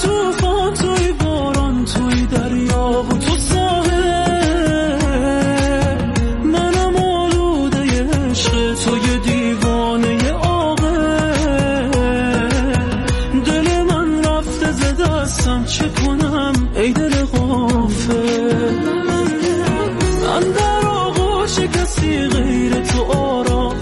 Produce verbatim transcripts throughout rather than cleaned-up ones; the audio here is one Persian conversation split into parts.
طوفان، توی باران، توی دریا و تو ساحل، منم آلوده عشق توی دیوانه عاقل. دل من رفته ز دستم، چه کنم ای دل غافل؟ من در آغوش کسی غیر تو آرام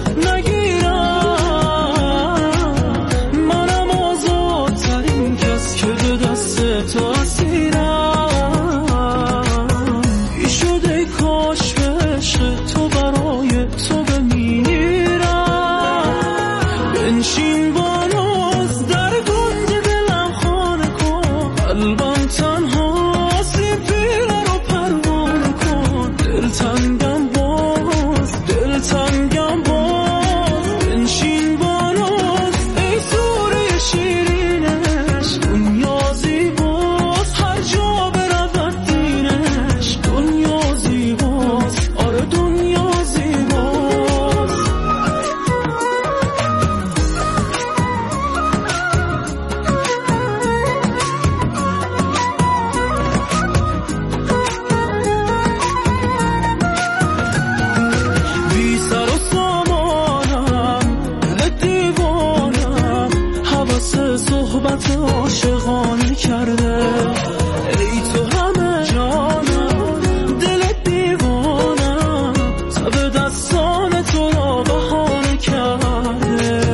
نگیرم، منم آزادترین کس که به دست تو اسیرم. ای شده کاش به عشق تو برای تو بمیرم. بنشین با ناز در گنج دلم خانه کن، قلبم تنهاست این پیله رو پروانه کن. دلتنگم باز، دلتنگم باز، بنشین با ناز ای سوره شیرینش. دنیا زیباست هر جا برود دینش، دنیا زیباست، آره دنیا زیباست. بی سر و سامانم، دل دیوانم، حواس صحبت عاشقانه کرده. ای تو همه جانم، دل دیوانم، تب دستان تو را بهانه کرده.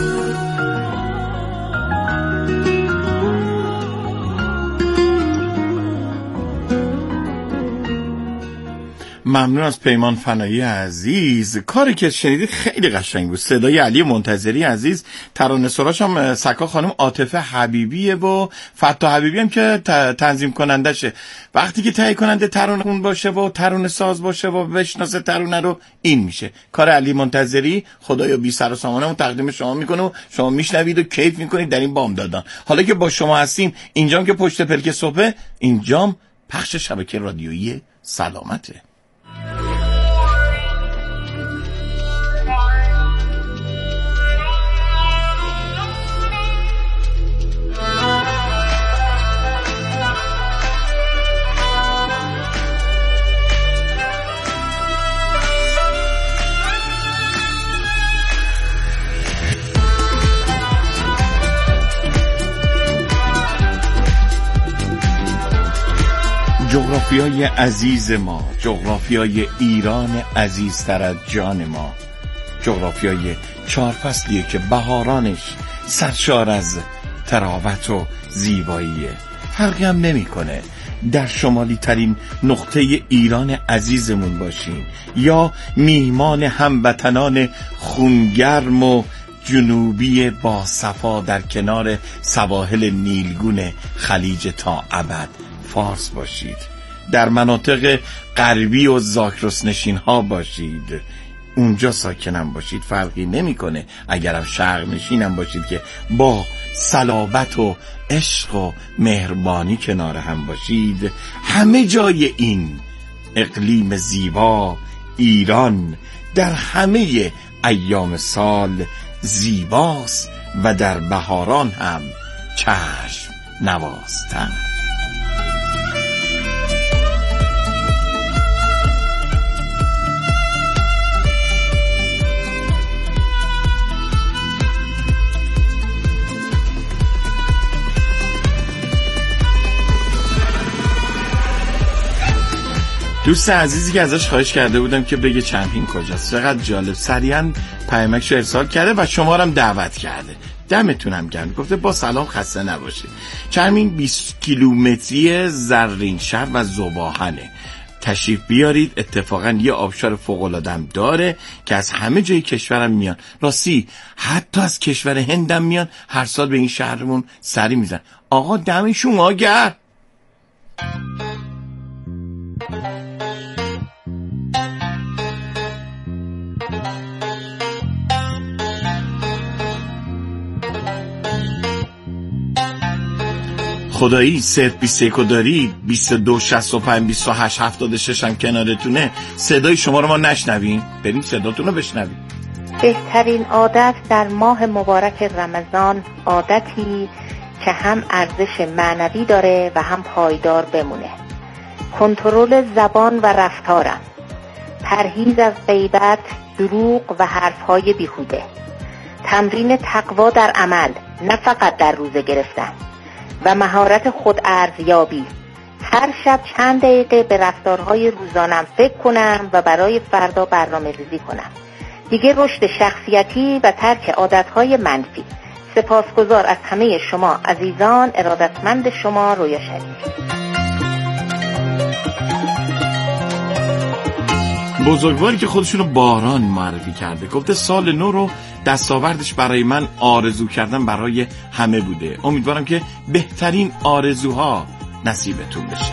ممنون از پیمان فنایی عزیز. کاری که شنیدید خیلی قشنگ بود. صدای علی منتظری عزیز، ترانه‌سراش هم سکا خانم عاطفه حبیبیه و فتا حبیبی هم که تنظیم کنندشه. وقتی که تهیه کننده ترانه خون باشه و ترانه ساز باشه و بشناسه ترانه رو، این میشه کار علی منتظری. خدایا بی سر و سامانه تقدیم شما میکنه و شما میشنوید و کیف میکنید در این بامدادان. حالا که با شما هستیم اینجام که پشت پلک صبح، اینجام پخش شبکه رادیویی سلامته. جغرافیای عزیز ما، جغرافیای ایران عزیزتر از جان ما، جغرافیای چهار فصلیه که بهارانش سرشار از تراوت و زیباییه. فرقی هم نمی کنه در شمالی ترین نقطه ایران عزیزمون باشین یا میهمان هموطنان خونگرم و جنوبی با صفا در کنار سواحل نیلگون خلیج تا ابد فارس باشید، در مناطق غربی و زاگرس نشین ها باشید، اونجا ساکنم باشید، فرقی نمیکنه. اگرم شرق نشینم باشید که با صلابت و عشق و مهربانی کنار هم باشید، همه جای این اقلیم زیبا ایران در همه ایام سال زیباست و در بهاران هم چشم نوازتر. دوست عزیزی که ازش خواهش کرده بودم که بگه چمپین کجاست، چقدر جالب سریعا پیامکشو ارسال کرده و شما رو هم دعوت کرده. دمتونم گرم. گفته با سلام، خسته نباشید. چمپین بیست کیلومتری زرینشهر و ذوباهنه، تشریف بیارید. اتفاقا یه آبشار فوق‌العاده هم داره که از همه جای کشورم میان، راستی حتی از کشور هندم میان، هر سال به این شهرمون سری میزن. آقا دم شما گرم. خدایی صرف بیست و یک داری، بیست و دو شصت و پنج بیست و هشت هفتاد و شش هم کنارتونه. صدای شما رو ما نشنویم، بریم صداتون رو بشنویم. بهترین عادت در ماه مبارک رمضان عادتی که هم ارزش معنوی داره و هم پایدار بمونه. کنترل زبان و رفتارم، پرهیز از غیبت، دروغ و حرفهای بیهوده، تمرین تقوا در عمل نه فقط در روزه گرفتن و مهارت خود ارزیابی. هر شب چند دقیقه به رفتارهای روزانم فکر کنم و برای فردا برنامه ریزی کنم. دیگه رشد شخصیتی و ترک عادتهای منفی. سپاسگزار از همه شما عزیزان. ارادتمند شما، رویا شریف. بزرگواری که خودشونو باران معرفی کرده، گفته سال نو رو دستاوردش برای من آرزو کردن برای همه بوده. امیدوارم که بهترین آرزوها نصیبتون بشه.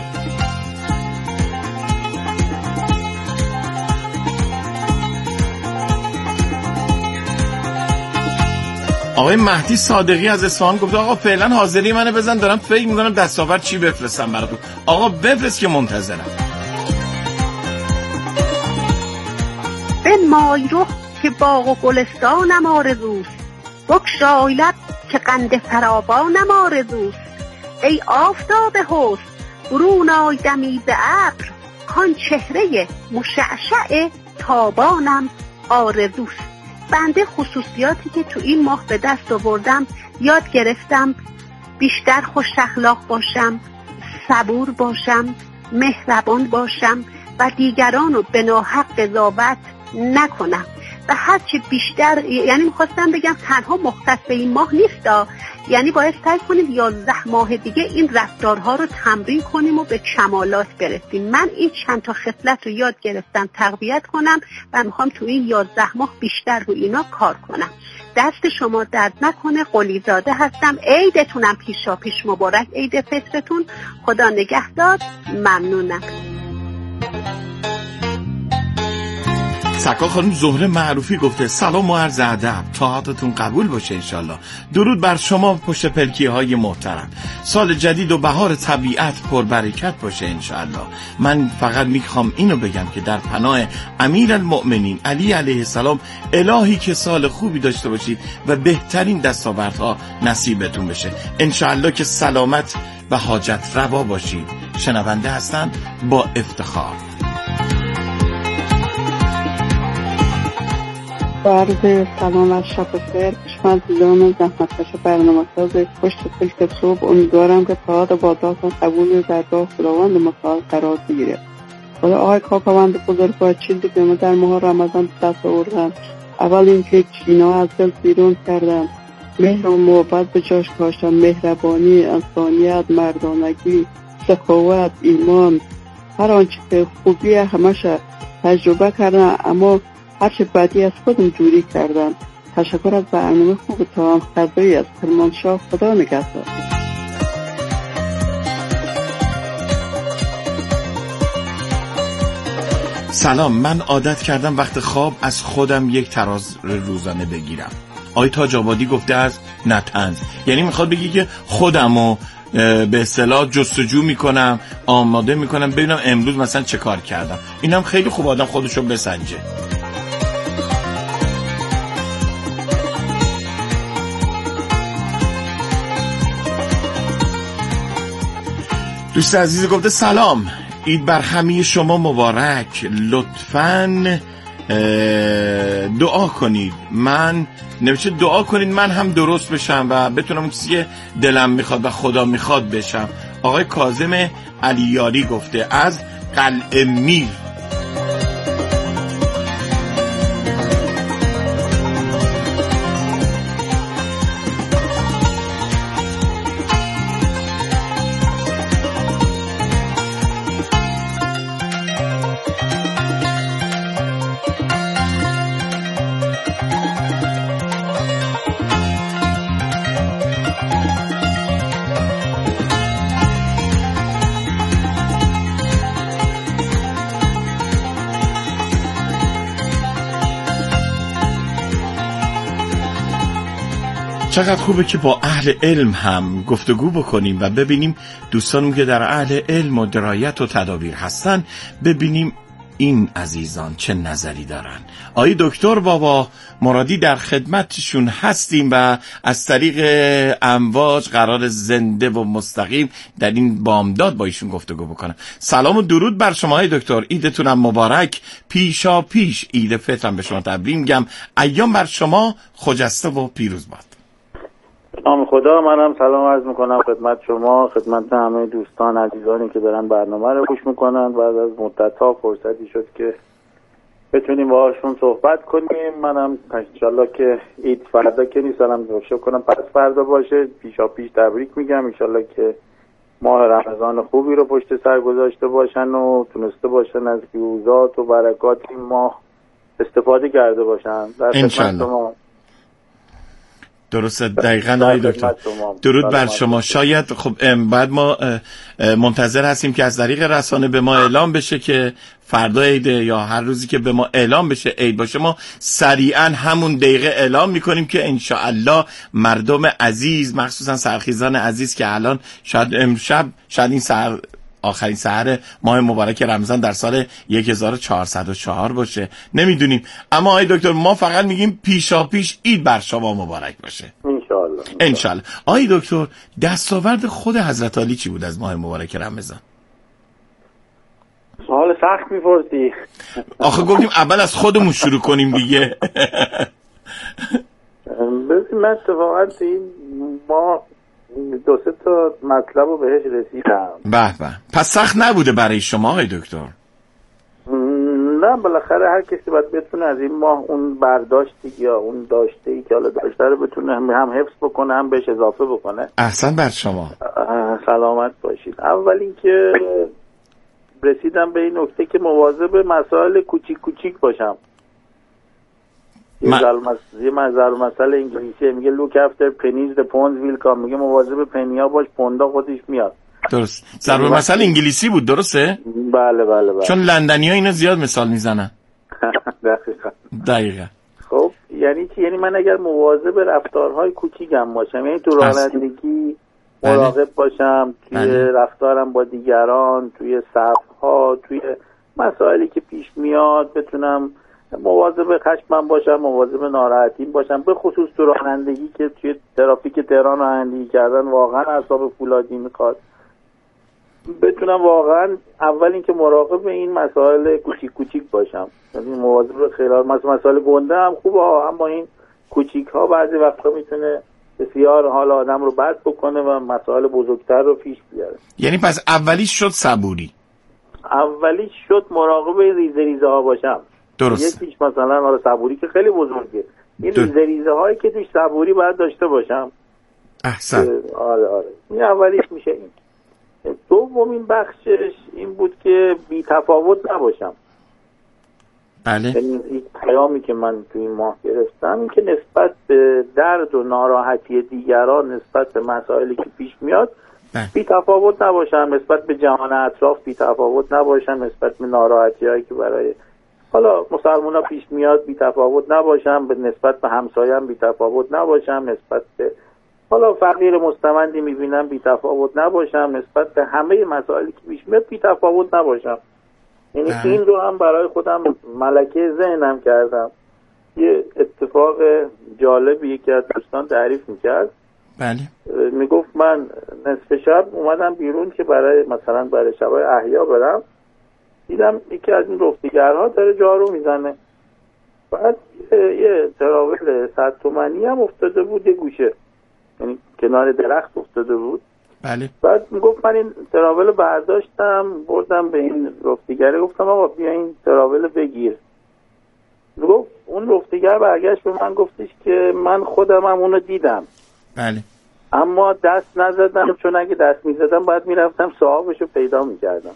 آقای مهدی صادقی از اصفهان گفته آقا فعلا حاضری منو بزن، دارم فکر میکنم دستاورد چی بفرستم براتون. آقا بفرست که منتظرم. بنمای رخ که باغ و گلستانم آرزوست، بگشای لب که قند فراوانم آرزوست. ای آفتاب حسن برون آی دمی به ابر، کان چهره مشعشع تابانم آرزوست. بنده خصوصیاتی که تو این ماه به دست آوردم یاد گرفتم بیشتر خوش اخلاق باشم، صبور باشم، مهربان باشم و دیگران رو به ناحق قضاوت نکنم و هرچی بیشتر، یعنی میخواستم بگم تنها مختص به این ماه نیستا، یعنی باید سعی کنیم یازده ماه دیگه این رفتارها رو تمرین کنیم و به کمالات برسیم. من این چند تا خصلت رو یاد گرفتم تقویت کنم و میخوام تو این یازده ماه بیشتر رو اینا کار کنم. دست شما درد نکنه. قلی زاده هستم. عیدتونم پیشا پیش مبارک، عید فطرتون. خدا نگهدار. ممنونم. سکا خانم زهره معروفی گفته سلام و عرض ادب، طاعتتون قبول باشه انشالله. درود بر شما پشت پلکی های محترم. سال جدید و بهار طبیعت پربرکت باشه انشالله. من فقط میخوام اینو بگم که در پناه امیرالمؤمنین علی علیه السلام، الهی که سال خوبی داشته باشید و بهترین دستاوردها نصیبتون بشه انشالله، که سلامت و حاجت روا باشید. شنونده هستن با افتخار. عرض سلام و شب بخیر. شما دیدان زحمتکش برنامه ساز پشت پلک صبح، امیدوارم که طاعت و باداتون قبول در راه خداوند متعال قرار بگیره. خدا آقای کاکاوند بزرگوار چیزی که ما در ماه رمضان دست آوردن، اول اینکه کینا از دل بیرون کردن، مهر و محبت به جاش کاشتن، مهربانی، انسانیت، مردانگی، سخاوت، ایمان، هر آنچه که خوبی همش تجربه کردن، اما هر چه بدی از خودم دوری کردم. تشکر از برنامه خوبتان. خدایی از کرمانشاه. خدا نگهدار. سلام، من عادت کردم وقت خواب از خودم یک تراز روزانه بگیرم. آقای تاج آبادی گفته از نطنز، یعنی میخواد بگی که خودمو به اصطلاح جستجو میکنم، آماده میکنم ببینم امروز مثلا چه کار کردم. اینم خیلی خوب آدم خودشو بسنجه. دوست عزیز گفته سلام، عید بر همه شما مبارک. لطفاً دعا کنید، من نوشته دعا کنید من هم درست بشم و بتونم اون چیزی که دلم میخواد و خدا میخواد بشم. آقای کاظم علیاری گفته از قلعه میر. چقدر خوبه که با اهل علم هم گفتگو بکنیم و ببینیم دوستانم که در اهل علم و درایت و تدابیر هستن، ببینیم این عزیزان چه نظری دارن. آقای دکتر بابا مرادی در خدمتشون هستیم و از طریق امواج قرار زنده و مستقیم در این بامداد با ایشون گفتگو بکنم. سلام و درود بر شما های دکتر، عیدتونم مبارک، پیشا پیش عید فطرم به شما تبریک میگم. ایام بر شما خجسته و پیروز باد. نام خدا، منم سلام عرض میکنم خدمت شما، خدمت همه دوستان عزیزانی که دارن برنامه رو گوش میکنن. بعد از مدت ها فرصتی شد که بتونیم باهاشون صحبت کنیم. منم انشالله که عید فردا که نیستم روشن کنم پس فردا باشه، پیشا پیش تبریک میگم. انشالله که ماه رمضان خوبی رو پشت سر گذاشته باشن و تونسته باشن از فیوزات و برکات این ماه استفاده کرده باشن. در خدمت شما. درسته، دقیقاً آقای دکتر. درود بر شما. شاید خب بعد ما منتظر هستیم که از طریق رسانه به ما اعلام بشه که فردا عیده یا هر روزی که به ما اعلام بشه عید باشه، ما سریعا همون دقیقه اعلام میکنیم که انشاءالله مردم عزیز، مخصوصا سرخیزان عزیز که الان شاید امشب شاید این سر آخرین سحر ماه مبارک رمضان در سال هزار و چهارصد و چهار باشه، نمیدونیم. اما آقای دکتر ما فقط میگیم پیشا پیش عید بر شما مبارک باشه انشالله. انشالله. آقای دکتر دستاورد خود حضرت علی چی بود از ماه مبارک رمضان؟ سوال سخت میپرسی. آخه گفتیم اول از خودمون شروع کنیم دیگه. ببین من اتفاقا این ما دو سه تا مطلب رو بهش رسیدم. به به، پس سخت نبوده برای شما آقای دکتر؟ نه، بالاخره هر کسی باید بتونه از این ماه اون برداشتی یا اون داشته‌ای که حالا داشته رو بتونه هم حفظ بکنه هم بهش اضافه بکنه. احسن بر شما. سلامت باشید. اول اینکه رسیدم به این نکته که مواظب مسائل کوچیک کوچیک باشم. ما... یه مزار مسئله انگلیسی میگه look after pennies the pounds will come، میگه مواظب پنیا باش پوندا خودش میاد. درست. ضرب مسئله انگلیسی بود، درسته؟ بله بله بله. چون لندنی‌ها اینو زیاد مثال میزنن. دقیقاً. دقیقاً. خب یعنی چی؟ یعنی من اگر مواظب رفتارهای کوچیکم باشم، یعنی تو رانندگی مراقب باشم، توی بله. رفتارم با دیگران، توی صف‌ها، توی مسائلی که پیش میاد بتونم مواظب خشمم باشم، مواظب ناراحتیم باشم، به خصوص تو رانندگی که توی ترافیک تهران رانندگی کردن واقعا اعصاب فولادی میخواد. بتونم واقعا اول اینکه مراقب این مسائل کوچیک کوچیک باشم، یعنی مواظب خیال مثلا مسائل گنده هم خوبه، اما این کوچیک ها بعضی وقتا میتونه بسیار حال آدم رو بد بکنه و مسائل بزرگتر رو پیش بیاره. یعنی پس اولیش شد صبوری، اولیش شد مراقب ریزه ریزه ها باشم. درست. یکیش مثلا حالا صبوری که خیلی بزرگه، این ریزه ریزه هایی که توش صبوری باید داشته باشم. احسن. آره آره این اولیش میشه. این دومین بخشش این بود که بی تفاوت نباشم. بله. یعنی این پیامی که من توی این ماه گرفتم این که نسبت به درد و ناراحتی دیگران، نسبت به مسائلی که پیش میاد بله. بی تفاوت نباشم، نسبت به جهان اطراف بی تفاوت نباشم، نسبت به ناراحتی هایی که برای حالا مسلمان ها پیش میاد بی تفاوت نباشم، به نسبت به همسایم بی تفاوت نباشم، نسبت به حالا فقیر مستمندی میبینم بی تفاوت نباشم، نسبت به همه مسائلی که پیش میاد بی تفاوت نباشم. یعنی این رو هم برای خودم ملکه ذهنم کردم. یه اتفاق جالبی یکی از دوستان تعریف میکرد. بله. میگفت من نصف شب اومدم بیرون که برای مثلا برای شبای احیا برم، دیدم یکی از این رفتگرها داره جارو میزنه، بعد یه تراول صد تومانی هم افتاده بود یه گوشه، یعنی کنار درخت افتاده بود. بله. بعد میگفت من این تراول برداشتم بردم به این رفتگره، گفتم آقا بیا این تراول بگیر. میگفت اون رفتگر برگشت به من گفتش که من خودم هم اونو دیدم. بله. اما دست نزدم، چون اگه دست میزدم باید میرفتم صاحبشو پیدا میکردم.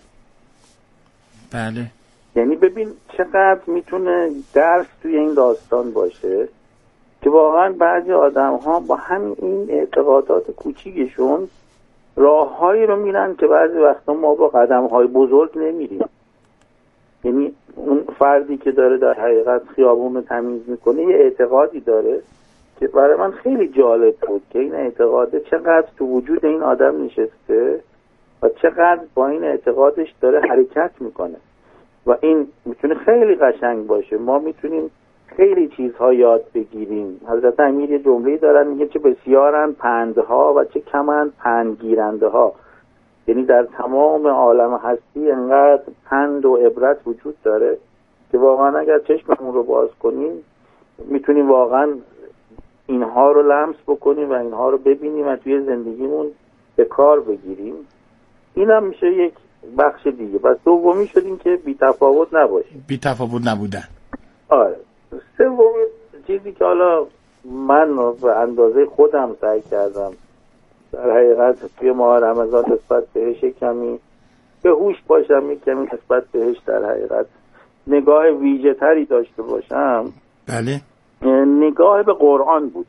بله. یعنی ببین چقدر میتونه درس توی این داستان باشه که واقعا بعضی آدم ها با همین این اعتقادات کوچیکشون راههایی رو میرن که بعضی وقتا ما با قدم های بزرگ نمیریم. یعنی اون فردی که داره در حقیقت خیابون رو تمیز میکنه یه اعتقادی داره که برای من خیلی جالب بود که این اعتقاده چقدر تو وجود این آدم نشسته و چقدر با این اعتقادش داره حرکت میکنه. و این میتونه خیلی قشنگ باشه. ما میتونیم خیلی چیزها یاد بگیریم. حضرت امیر یه جمله‌ای دارن میگه چه بسیارن پندها و چه کمند پندگیرنده ها. یعنی در تمام عالم هستی انقدر پند و عبرت وجود داره که واقعا اگر چشممون رو باز کنیم میتونیم واقعا اینها رو لمس بکنیم و اینها رو ببینیم و توی زندگیمون به کار بگیریم. این هم میشه یک بخش دیگه. بس دومی شد این که بی تفاوت نباشیم. بی تفاوت نبودن. آره. سومی چیزی که حالا من به اندازه خودم سعی کردم در حقیقت توی ماه رمضان نسبت بهش کمی به هوش باشم، یک کمی نسبت بهش در حقیقت نگاه ویژه تری داشته باشم. بله. نگاه به قرآن بود.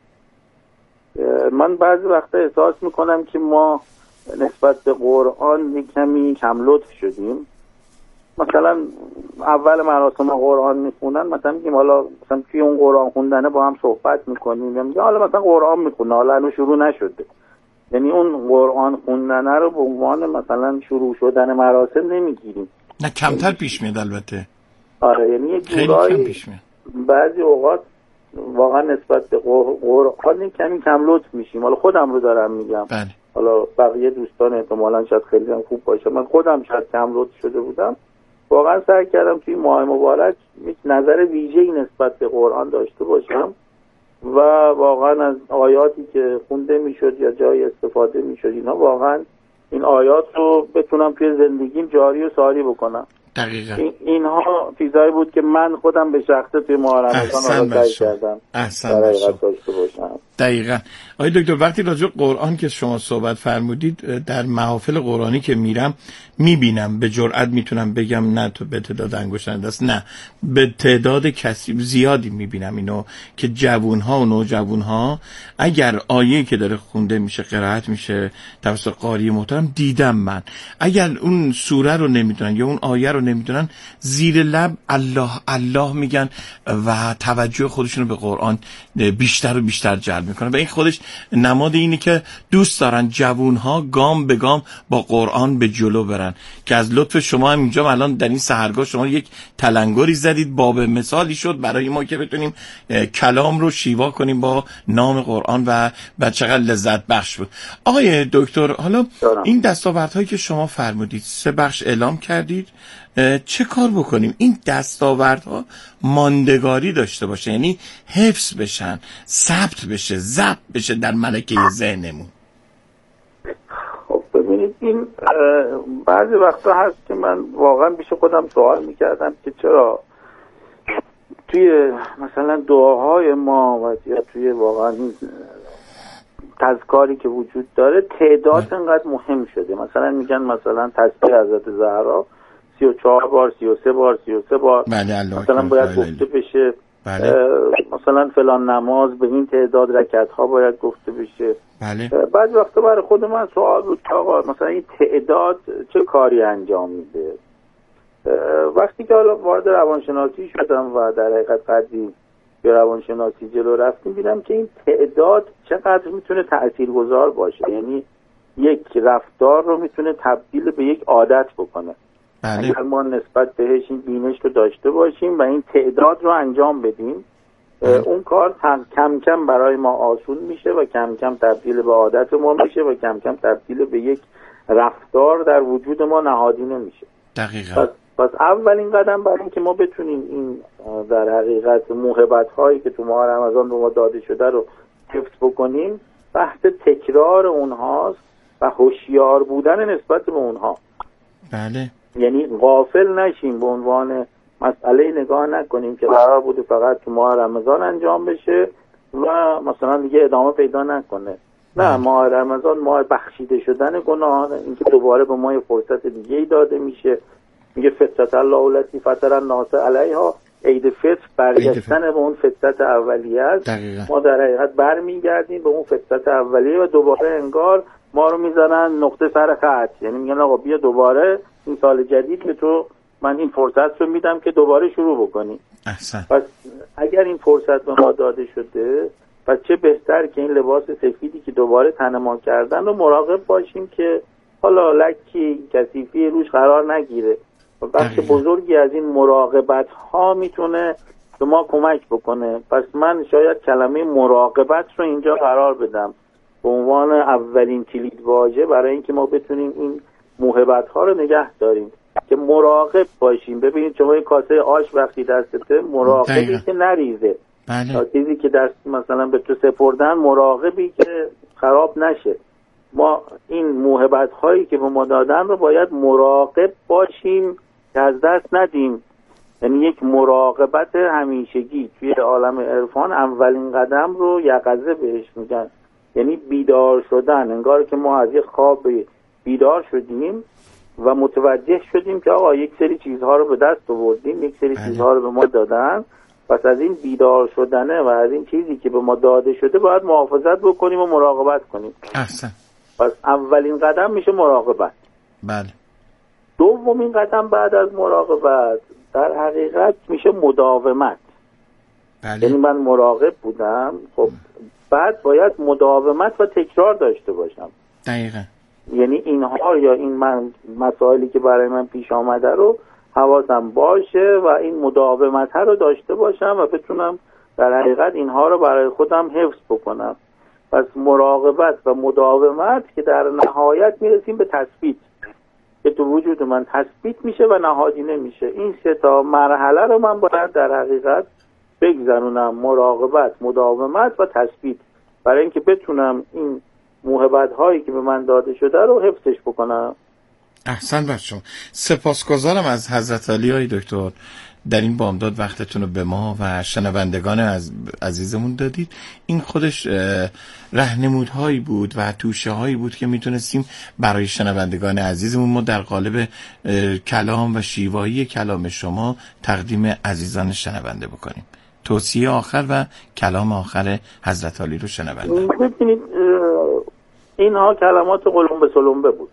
من بعضی وقتا احساس میکنم که ما نسبت به قرآن یک کمی کم لطف شدیم. مثلا اول مراسم قرآن میخونن مثلا میگیم حالا مثلا توی اون قرآن خوندنه با هم صحبت میکنیم یا میگیم حالا مثلا قرآن میخونه حالا هنوز شروع نشده. یعنی اون قرآن خوندنه رو به عنوان مثلا شروع شدن مراسم نمیگیریم. نه کمتر پیش میاد البته. آره یعنی یه جورایی بعضی اوقات واقعا نسبت به قرآن کمی کم لطف میشیم. حالا خودم رو دارم میگم. بله. حالا بقیه دوستان احتمالاً شاید خیلی هم خوب باشه. من خودم شاید کم لطف شده بودم. واقعا سعی کردم توی ماه مبارک یک نظر ویژه‌ای نسبت به قرآن داشته باشم و واقعا از آیاتی که خونده میشد یا جای استفاده میشد اینا واقعا این آیات رو بتونم توی زندگیم جاری و ساری بکنم. دقیقاً. این اینها چیزایی بود که من خودم به شخصه توی ماه رمضان سعی کردم احسن داشته باشم. دقیقاً. آقای دکتر وقتی راجع به قرآن که شما صحبت فرمودید در محافل قرآنی که میرم میبینم، به جرئت میتونم بگم نه تو به تعداد انگشتان دست، نه به تعداد کسی زیادی میبینم اینو که جوانها و نوجوانها اگر آیه که داره خونده میشه قرائت میشه توسط قاری محترم دیدم من، اگر اون سوره رو نمیدونن یا اون آیه رو نمیدونن زیر لب الله الله میگن و توجه خودشون رو به قرآن بیشتر و بیشتر جلب میکنه و این خودش نماد اینه که دوست دارن جوانها گام به گام با قرآن به جلو برن که از لطف شما هم اینجا الان در این سحرگاه شما یک تلنگری زدید، باب مثالی شد برای ما که بتونیم کلام رو شیوا کنیم با نام قرآن و و چقدر لذت بخش بود. آقای دکتر حالا دارم. این دستاوردهایی که شما فرمودید سه بخش اعلام کردید، چه کار بکنیم این دستاوردها ماندگاری داشته باشه، یعنی حفظ بشن، ثبت بشه، ضبط بشه در ملکه ذهنمون؟ خب ببینید این بعضی وقتا هست که من واقعا پیش خودم سوال میکردم که چرا توی مثلا دعاهای ما و یا توی واقعا تذکاری که وجود داره تعداد انقدر مهم شده. مثلا میگن مثلا تسبیح حضرت زهرا سی و چهار بار، سی و سه بار، سی و سه بار بله مثلا باید گفته بشه. بله. مثلا فلان نماز به این تعداد رکعت ها باید گفته بشه. بله. بعضی وقتا برای خود من سوال بود که آقا مثلا این تعداد چه کاری انجام میده؟ وقتی که حالا وارد روانشناسی شدم و در حقیقت قدری به روانشناسی جلو رفتیم دیدم که این تعداد چقدر میتونه تاثیرگذار باشه. یعنی یک رفتار رو میتونه تبدیل به یک عادت بکنه. بله. اگر ما نسبت بهش این بینش رو داشته باشیم و این تعداد رو انجام بدیم بله. اون کار کم کم برای ما آسون میشه و کم کم تبدیل به عادت ما میشه و کم کم تبدیل به یک رفتار در وجود ما نهادینه میشه. دقیقاً. پس, پس اولین قدم برای اینکه ما بتونیم این در حقیقت موهبت هایی که تو ماه رمضان به ما داده شده رو حفظ بکنیم بحث تکرار اونهاست و هوشیار بودن نسبت به اونها. بله. یعنی غافل نشیم، به عنوان مسئله نگاه نکنیم که قرار بوده فقط تو ماه رمضان انجام بشه و مثلا دیگه ادامه پیدا نکنه. نه، ماه رمضان ماه بخشیده شدن گناهان، اینکه دوباره به ما یه فرصت دیگه ای داده میشه. میگه فطرت الله التی فطر الناس علیها، عید فطر برگشتن به اون فطرت اولیه است. ما در حقیقت برمیگردیم به اون فطرت اولیه و دوباره انگار ما رو میزنن نقطه سر خط. یعنی میگن آقا بیا دوباره این سال جدید به تو من این فرصت رو میدم که دوباره شروع بکنی. احسن. پس اگر این فرصت به ما داده شده پس چه بهتر که این لباس سفیدی که دوباره تن ما کردن رو مراقب باشیم که حالا لکی کثیفی روش قرار نگیره. و بخش بزرگی از این مراقبت ها میتونه به ما کمک بکنه. پس من شاید کلمه مراقبت رو اینجا قرار بدم به عنوان اولین کلید واژه برای اینکه ما بتونیم این موهبت ها رو نگه داریم، که مراقب باشیم. ببینید شما یک کاسه آش وقتی دستته، مراقبی که نریزه. بله. چیزی که دست مثلا به تو سپردن، مراقبی که خراب نشه. ما این موهبت هایی که به ما دادن رو باید مراقب باشیم که از دست ندیم. یعنی یک مراقبت همیشگی. توی عالم عرفان اولین قدم رو یقظه بهش میگن، یعنی بیدار شدن. انگار که ما از یک خواب بیدار شدیم و متوجه شدیم که آقا یک سری چیزها رو به دست آوردیم، یک سری چیزها رو به ما دادن. پس از این بیدار شدنه و از این چیزی که به ما داده شده باید محافظت بکنیم و مراقبت کنیم. احسن. پس اولین قدم میشه مراقبت. بله. دومین قدم بعد از مراقبت در حقیقت میشه مداومت. بله. یعنی من مراقب بودم، خب بعد باید مداومت و تکرار داشته باشم. دقیقاً. یعنی اینها یا این من مسائلی که برای من پیش آمده رو حواسم باشه و این مداومت رو داشته باشم و بتونم در حقیقت اینها رو برای خودم حفظ بکنم. پس مراقبت و مداومت که در نهایت میرسیم به تثبیت، که تو وجود من تثبیت میشه و نهادینه میشه. این سه تا مرحله رو من باید در حقیقت بگذرونم: مراقبت، مداومت و تثبیت، برای اینکه بتونم این موهبت هایی که به من داده شده رو حفظش بکنم. احسن بر شما. سپاسگزارم از حضرت علی های دکتر در این بامداد وقتتون رو به ما و شنوندگان از عزیزمون دادید. این خودش راهنمودهایی بود و توشه هایی بود که میتونستیم برای شنوندگان عزیزمون ما در قالب کلام و شیوایی کلام شما تقدیم عزیزان شنونده بکنیم. توصیه آخر و کلام آخر حضرت علی رو شنونده. ببینید اینها کلمات قلمبه سلمبه بود.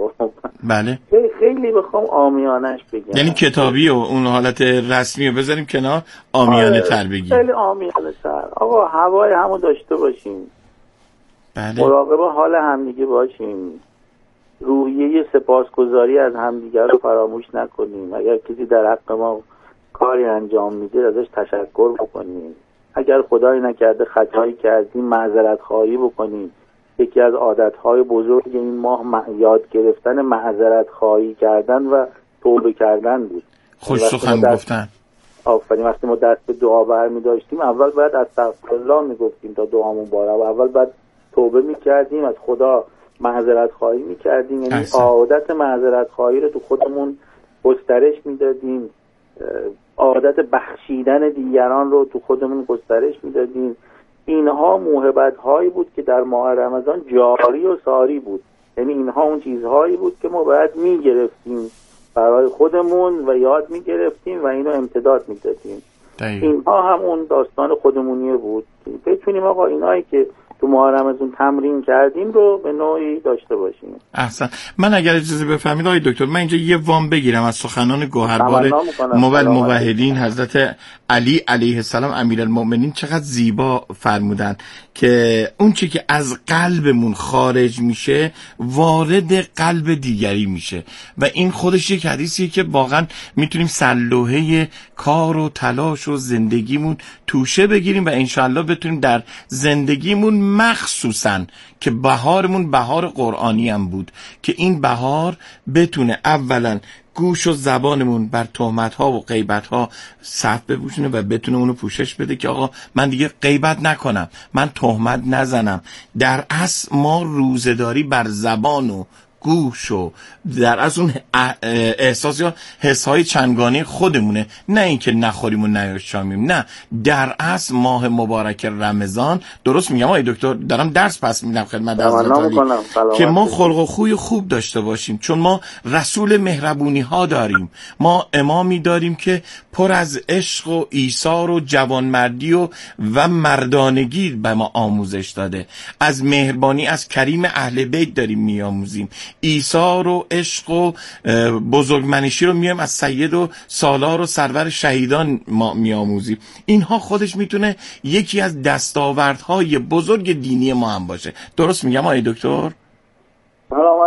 بله. خیلی بخوام عامیانش بگم، یعنی کتابی و اون حالت رسمی رو بذاریم کنار، عامیانه تر بگیم. خیلی عامیانه تر. آقا هوای همو داشته باشیم. بله. مراقب حال همدیگه باشیم. روحیه سپاسگزاری از همدیگه رو فراموش نکنیم. اگر کسی در حق ما کاری انجام میده ازش تشکر بکنیم. اگر خدای نکرده خطایی کردیم معذرت خواهی بکنیم. یکی از عادتهای بزرگ این ماه یاد گرفتن معذرت خواهی کردن و توبه کردن بود. خوش سخن گفتن. آفرین. وقتی ما دست به دعا برمی داشتیم اول باید استغفرالله میگفتیم تا دعامون باره و اول باید توبه میکردیم، از خدا معذرت خواهی میکردیم. یعنی عادت معذرت خواهی رو تو خودمون گسترش میدادیم، عادت بخشیدن دیگران رو تو خودمون گسترش میدادیم. اینها موهبت هایی بود که در ماه رمضان جاری و ساری بود. یعنی اینها اون چیزهایی بود که ما باید میگرفتیم برای خودمون و یاد میگرفتیم و اینو امتداد میدادیم. اینها هم اون داستان خودمونیه بود. بتونیم آقا اینایی که تو ماه رمضان تمرین کردیم رو به نوعی داشته باشیم. احسن. من اگر اجازه بفرمایید آقای دکتر، من اینجا یه وام بگیرم از سخنان گوهربار مول موحدین حضرت علی علیه السلام امیرالمؤمنین. چقدر زیبا فرمودن که اون چی که از قلبمون خارج میشه وارد قلب دیگری میشه و این خودش یک حدیثیه که واقعا میتونیم سلوحه کار و تلاش و زندگیمون توشه بگیریم و انشالله بتونیم در زندگیمون مخصوصا که بهارمون بهار قرآنی هم بود که این بهار بتونه اولا گوش و زبانمون بر تهمت ها و غیبت ها صف بپوشونه و بتونه اونو پوشش بده که آقا من دیگه غیبت نکنم، من تهمت نزنم. در اصل ما روزه‌داری بر زبان و گوش و در از اون احساس یا حسهای چندگانه خودمونه، نه اینکه نخوریم و نیاشامیم. نه، در اصل ماه مبارک رمضان، درست میگم آقای دکتر؟ دارم درس پس میدم خدمت حضرت که ما خلق و خوی خوب داشته باشیم، چون ما رسول مهربونی ها داریم، ما امامی داریم که پر از عشق و ایثار و جوانمردی و و مردانگی به ما آموزش داده. از مهربانی از کریم اهل بیت داریم میآموزیم، ایثار و عشق و بزرگمنشی رو میایم از سید و سالار و سرور شهیدان ما میآموزیم. اینها خودش میتونه یکی از دستاوردهای بزرگ دینی ما هم باشه. درست میگم آقای دکتر؟ سلامت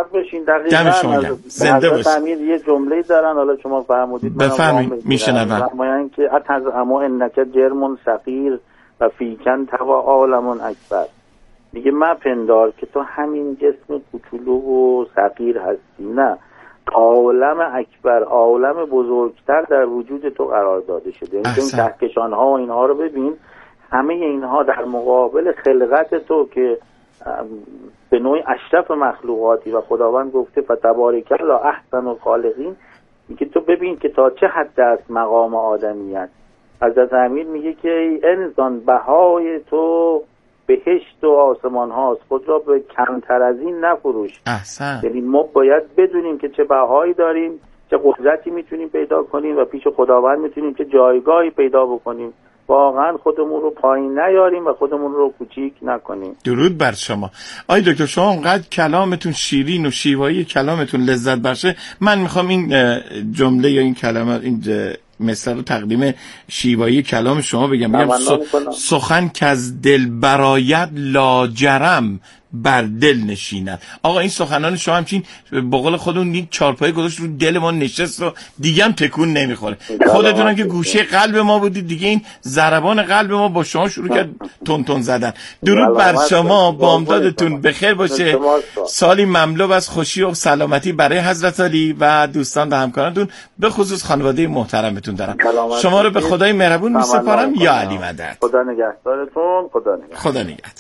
موفق بشین. دقیقاً دمشون گرم. زنده باشید. امیر یه جمله‌ای دارن، حالا شما فرمودید بفرمایید میشنوم. فرمایند که اتز اما انک جرم صغیر و فیکن توا عالم اکبر. میگه مپندار که تو همین جسم کوچولو و صغیر هستی، نه، عالم اکبر، عالم بزرگتر در وجود تو قرار داده شده. یعنی این کهکشان ها و اینها رو ببین، همه اینها در مقابل خلقت تو که به نوعی اشرف مخلوقاتی و خداوند گفته فتبارک الله احسن الخالقین، میگه تو ببین که تا چه حد است مقام آدمیت. حضرت امیر میگه که ای انسان بهای تو بهشت و آسمان هاست، خود را به کمتر از این نفروش. احسن. یعنی ما باید بدونیم که چه بهایی داریم، چه قدرتی میتونیم پیدا کنیم و پیش خداوند میتونیم چه جایگاهی پیدا بکنیم. واقعا خودمون رو پایین نیاریم و خودمون رو کوچیک نکنیم. درود بر شما. آی دکتر، شما اونقدر کلامتون شیرین و شیوایی کلامتون لذت بخشه، من میخوام این جمله یا این کلمات، این مثلا رو تقدیم شیوایی کلام شما بگم. میگم سخن که از دل برآید لاجرم بر دل نشیند. آقا این سخنان شما همچین به قول خودمون یک چارپایه گذاشت رو دل ما نشست و دیگه هم تکون نمیخوره. خودتونم که گوشه قلب ما بودید، دیگه این ضربان قلب ما با شما شروع کرد تون تون زدن. درود بر شما، بامدادتون بخیر باشه، سالی مملو از خوشی و سلامتی برای حضرت علی و دوستان و همکارانتون، به خصوص خانواده محترمتون دارم. شما رو به خدای مهربون میسپارم. یا علی مدد. خدا نگهدارتون. خدا نگهدار. خدا نگهدار.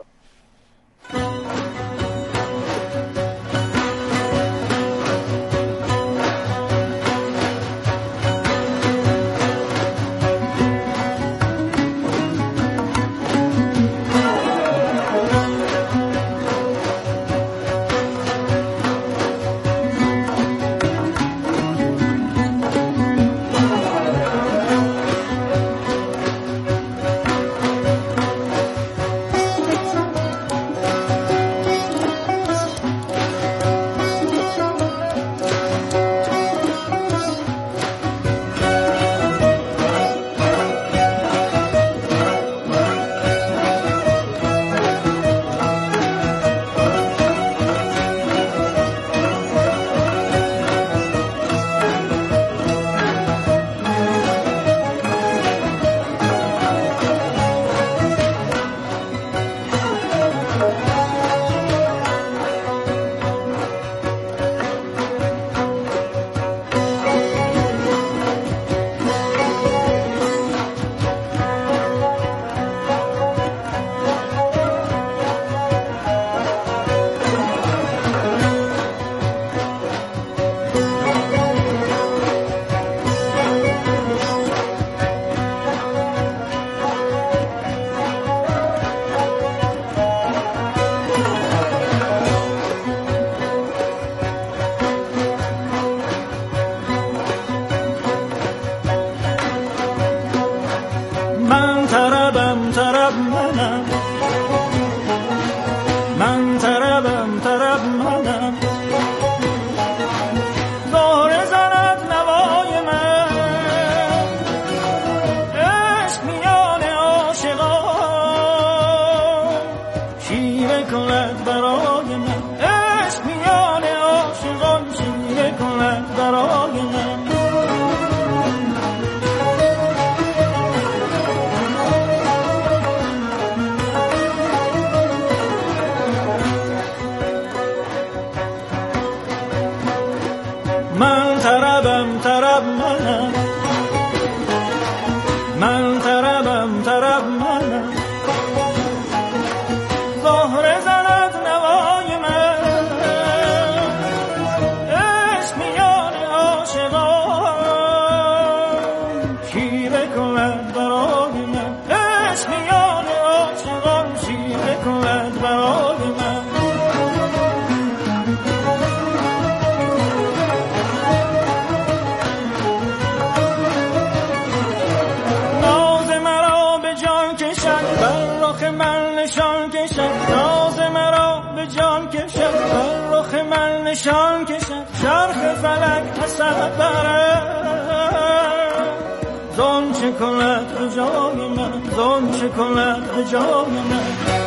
نشان کشد چرخ فلک حسد دارد زون چه کند به جای من زون چه کند به جای من